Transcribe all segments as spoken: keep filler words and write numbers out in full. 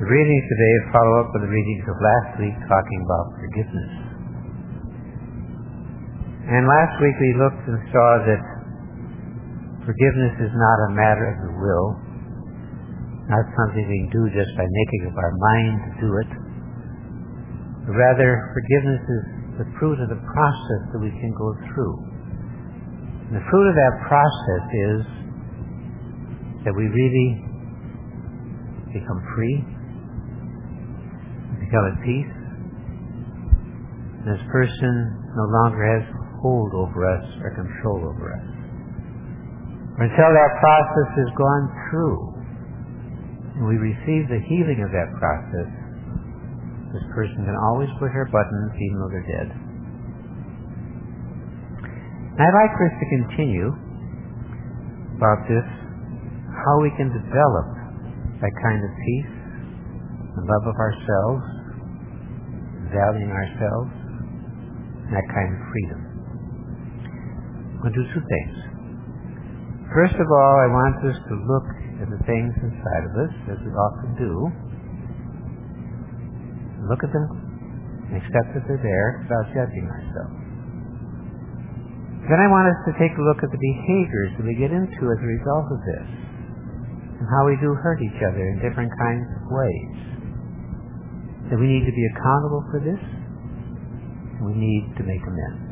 The readings today follow up with the readings of last week talking about forgiveness. And last week we looked and saw that forgiveness is not a matter of the will, not something we can do just by making up our mind to do it. But rather, forgiveness is the fruit of the process that we can go through. And the fruit of that process is that we really become free, become at peace. And this person no longer has hold over us or control over us. Until that process is gone through and we receive the healing of that process, this person can always push our buttons even though they're dead. And I'd like for us to continue about this, how we can develop that kind of peace and love of ourselves, valuing ourselves, and that kind of freedom. I'm going to do two things. First of all, I want us to look at the things inside of us, as we often do. Look at them and accept that they're there without judging ourselves. Then I want us to take a look at the behaviors that we get into as a result of this, and how we do hurt each other in different kinds of ways. That we need to be accountable for this, and we need to make amends.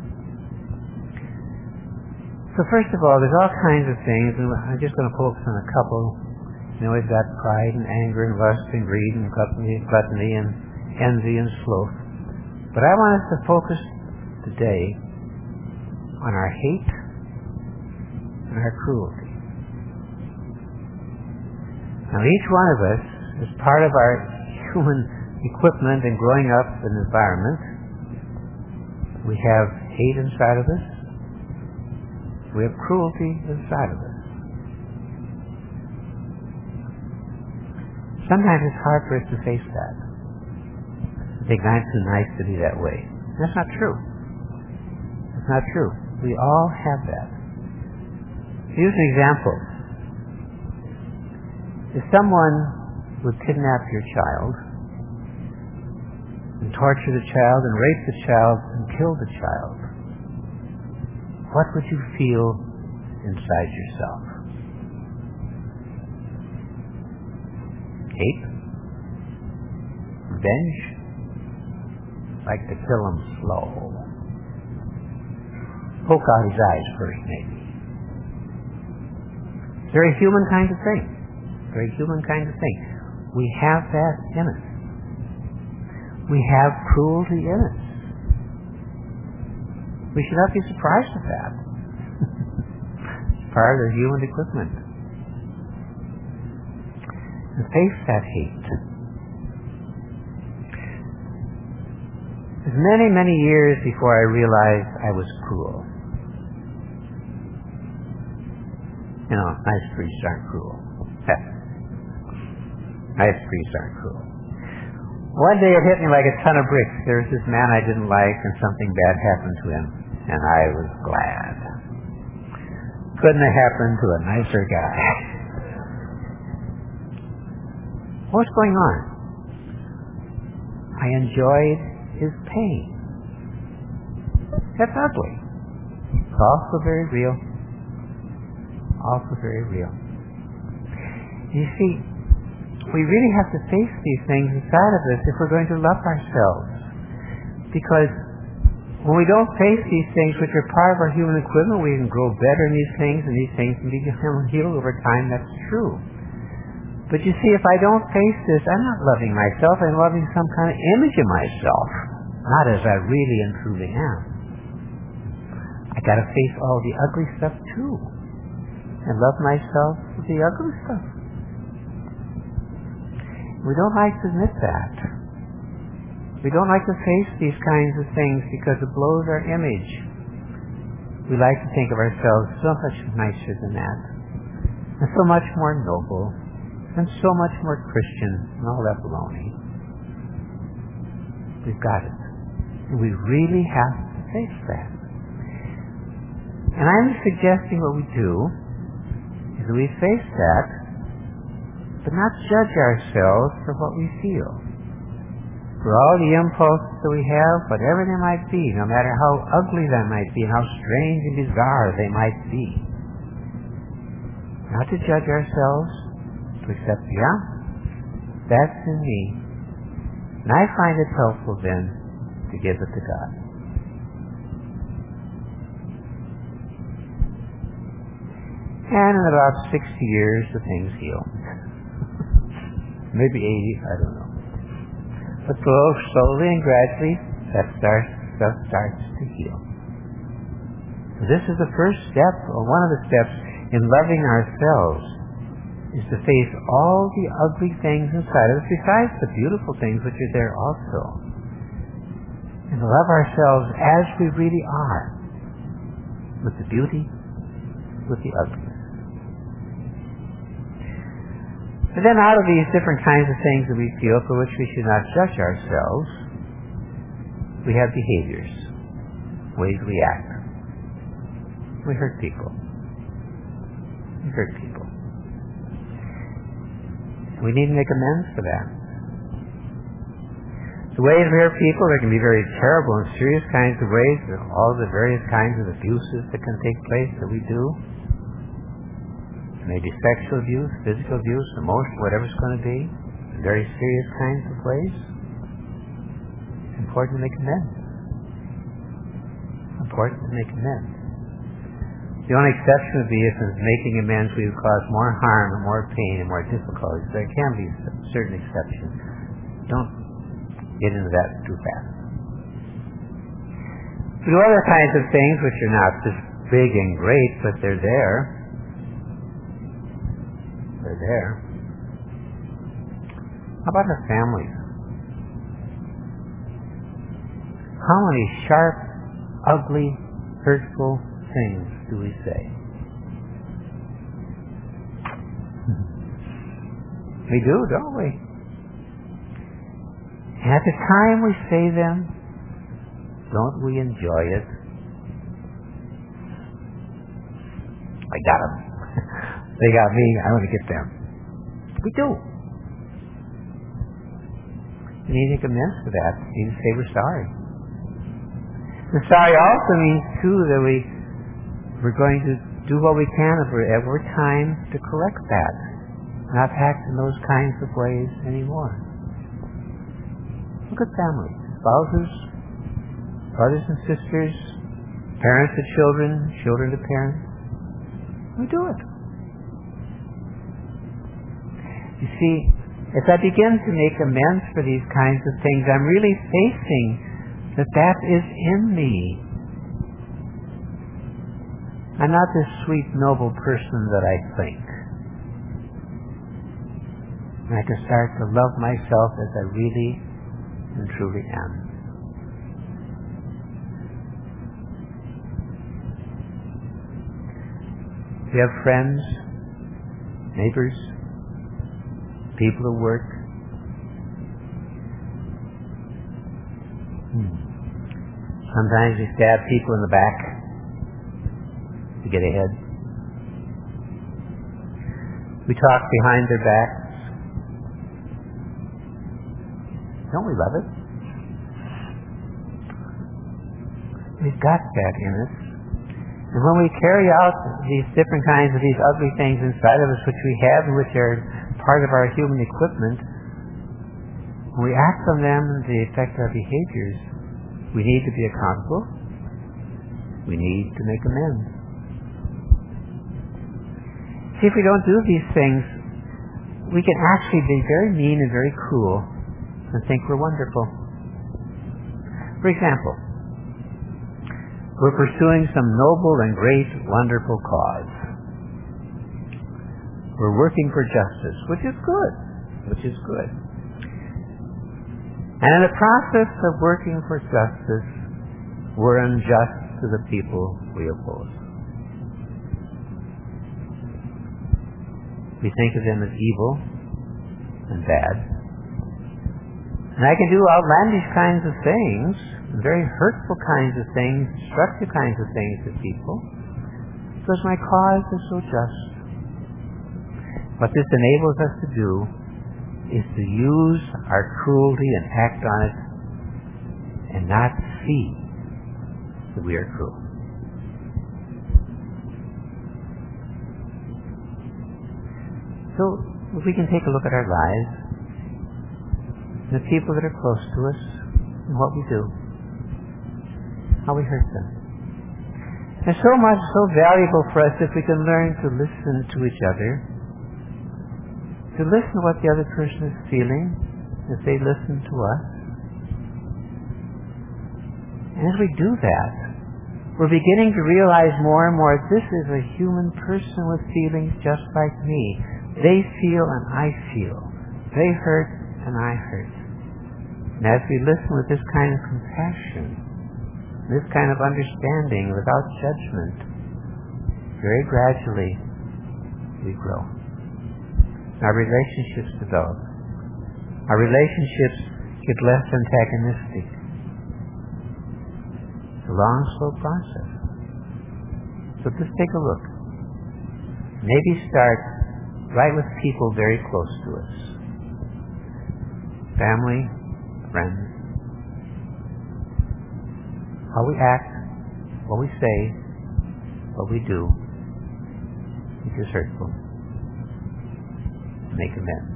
So first of all, there's all kinds of things, and I'm just going to focus on a couple. You know, we've got pride and anger and lust and greed and gluttony, gluttony and envy and sloth. But I want us to focus today on our hate and our cruelty. Now, each one of us, as part of our human equipment and growing up in an environment, we have hate inside of us. We have cruelty inside of us. Sometimes it's hard for us to face that. I think I'm too nice to be that way. That's not true. That's not true. We all have that. Here's an example. If someone would kidnap your child and torture the child and rape the child and kill the child, what would you feel inside yourself? Hate? Revenge? Like to kill him slow. Poke out his eyes first, maybe. Very human kind of thing. Very human kind of thing. We have that in us. We have cruelty in us. We should not be surprised at that. It's part of the human equipment. And face that hate. It was many, many years before I realized I was cruel. You know, nice priests aren't cruel. Nice priests aren't cruel. One day it hit me like a ton of bricks. There was this man I didn't like and something bad happened to him. And I was glad. Couldn't have happened to a nicer guy. What's going on? I enjoyed his pain. That's ugly. It's also very real. Also very real. You see, we really have to face these things inside of us if we're going to love ourselves. Because when we don't face these things, which are part of our human equipment, we can grow better in these things, and these things can be healed over time. That's true. But you see, if I don't face this, I'm not loving myself. I'm loving some kind of image of myself, not as I really and truly am. I got to face all the ugly stuff too, and love myself with the ugly stuff. We don't like to admit that. We don't like to face these kinds of things because it blows our image. We like to think of ourselves so much nicer than that, and so much more noble, and so much more Christian, and all that baloney. We've got it. And we really have to face that. And I'm suggesting what we do is that we face that, but not judge ourselves for what we feel. For all the impulses that we have, whatever they might be, no matter how ugly they might be and how strange and bizarre they might be. Not to judge ourselves, to accept, yeah, that's in me. And I find it helpful then to give it to God. And in about sixty years, the thing's healed. Maybe eighty, I don't know. But slowly and gradually, that starts, stuff starts to heal. So this is the first step, or one of the steps, in loving ourselves, is to face all the ugly things inside of us, besides the beautiful things which are there also. And to love ourselves as we really are, with the beauty, with the ugly. And then out of these different kinds of things that we feel for which we should not judge ourselves, we have behaviors, ways we act. We hurt people. We hurt people. We need to make amends for that. The ways we hurt people, there can be very terrible and serious kinds of ways, all the various kinds of abuses that can take place that we do. Maybe sexual abuse, physical abuse, emotional, whatever it's going to be, in very serious kinds of ways. It's important to make amends. It's important to make amends. The only exception would be if in making amends we would cause more harm and more pain and more difficulties. There can be certain exceptions. Don't get into that too fast. We do other kinds of things which are not just big and great, but they're there. They're there. How about our families? How many sharp, ugly, hurtful things do we say? We do, don't we? And at the time we say them, don't we enjoy it? I got them. They got me, I want to get them. We do. We need to make amends for that. We need to say we're sorry. And sorry also means, too, that we, we're going to do what we can at our time to correct that. Not act in those kinds of ways anymore. Look at families. Spouses, brothers and sisters, parents to children, children to parents. We do it. You see, as I begin to make amends for these kinds of things, I'm really facing that that is in me. I'm not this sweet, noble person that I think. And I can start to love myself as I really and truly am. We have friends, neighbors, people at work. Hmm. Sometimes we stab people in the back to get ahead. We talk behind their backs. Don't we love it? We've got that in us. And when we carry out these different kinds of these ugly things inside of us, which we have and which are part of our human equipment, when we act on them and they affect our behaviors, we need to be accountable. We need to make amends. See, if we don't do these things, we can actually be very mean and very cruel and think we're wonderful. For example, we're pursuing some noble and great, wonderful cause. We're working for justice, which is good, which is good. And in the process of working for justice, we're unjust to the people we oppose. We think of them as evil and bad. And I can do outlandish kinds of things, very hurtful kinds of things, destructive kinds of things to people, because my cause is so just. What this enables us to do is to use our cruelty and act on it and not see that we are cruel. So if we can take a look at our lives, the people that are close to us, and what we do, how we hurt them. There's so much so valuable for us if we can learn to listen to each other, to listen to what the other person is feeling, if they listen to us. And as we do that, we're beginning to realize more and more this is a human person with feelings just like me. They feel and I feel. They hurt and I hurt. And as we listen with this kind of compassion, this kind of understanding without judgment, very gradually we grow. Our relationships develop. Our relationships get less antagonistic. It's a long, slow process. So just take a look. Maybe start right with people very close to us. Family, friends. How we act, what we say, what we do, which is hurtful. Make amends.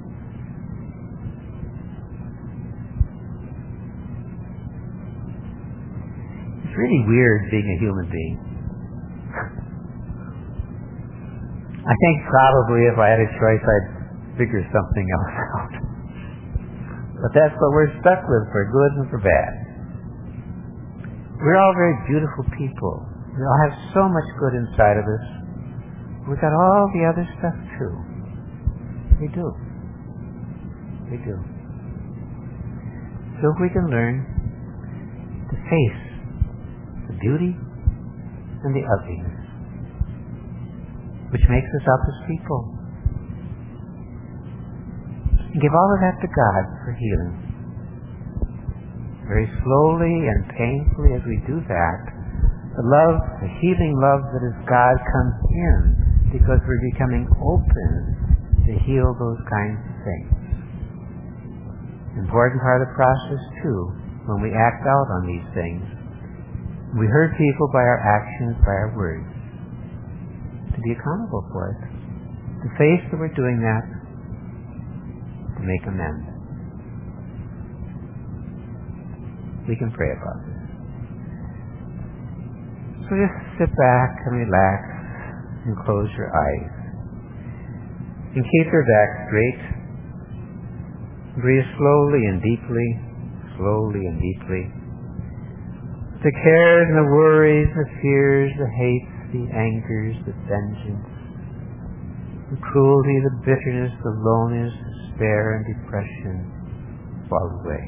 It's really weird being a human being. I think probably if I had a choice I'd figure something else out. But that's what we're stuck with for good and for bad. We're all very beautiful people. We all have so much good inside of us. We've got all the other stuff too. We do. We do. So if we can learn to face the beauty and the ugliness, which makes us up as people, and give all of that to God for healing. Very slowly and painfully as we do that, the love, the healing love that is God comes in because we're becoming open to heal those kinds of things. Important part of the process too, when we act out on these things, we hurt people by our actions, by our words. To be accountable for it, to face that we're doing that, to make amends. We can pray about this. So just sit back and relax and close your eyes. And keep your back straight. Breathe slowly and deeply, slowly and deeply. The cares and the worries, the fears, the hates, the angers, the vengeance, the cruelty, the bitterness, the loneliness, despair, and depression fall away.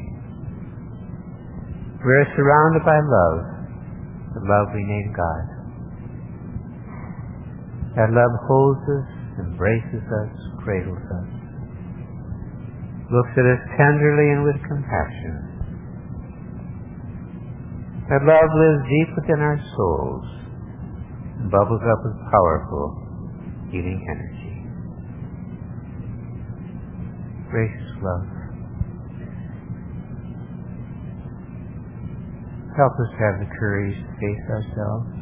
We are surrounded by love, the love we name God. That love holds us, embraces us, cradles us, looks at us tenderly and with compassion. That love lives deep within our souls and bubbles up with powerful healing energy. Gracious love, help us have the courage to face ourselves,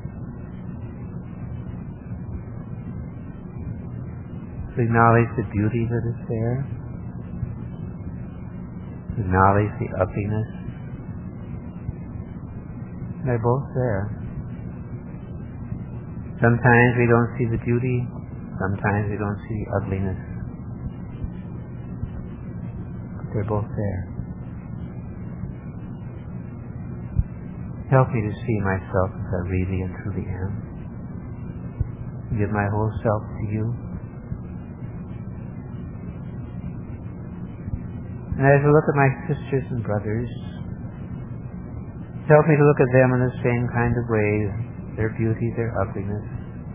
to acknowledge the beauty that is there, to acknowledge the ugliness. They're both there. Sometimes we don't see the beauty, sometimes we don't see the ugliness. But they're both there. Help me to see myself as I really and truly am. Give my whole self to you. And as I look at my sisters and brothers, help me to look at them in the same kind of ways, their beauty, their ugliness.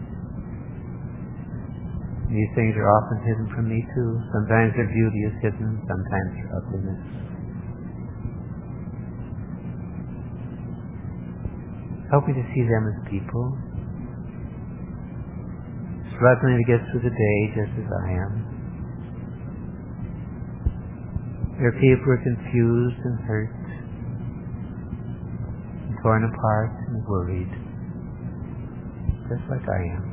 These things are often hidden from me too. Sometimes their beauty is hidden, sometimes their ugliness. Help me to see them as people, struggling to get through the day just as I am. There are people who are confused and hurt, and torn apart and worried, just like I am.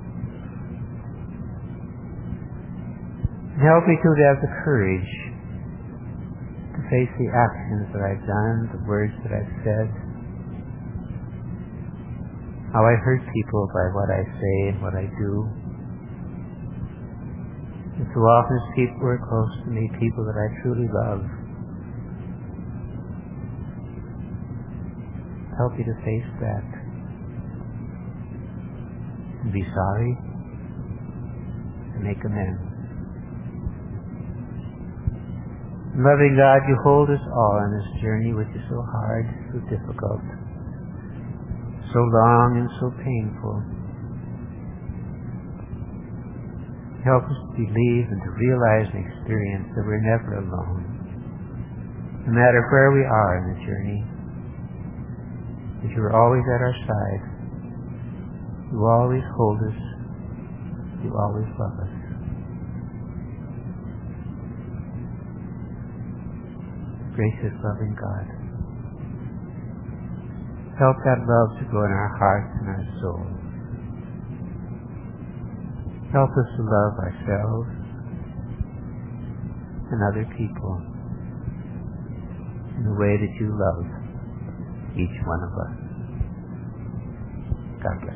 And help me to have the courage to face the actions that I've done, the words that I've said, how I hurt people by what I say and what I do. And so often as people who are close to me, people that I truly love, help me to face that and be sorry and make amends. Loving God, you hold us all on this journey which is so hard, so difficult, so long and so painful. Help us to believe and to realize and experience that we're never alone. No matter where we are in the journey, that you are always at our side. You always hold us. You always love us. Gracious, loving God, help that love to grow in our hearts and our souls. Help us to love ourselves and other people in the way that you love each one of us. God bless.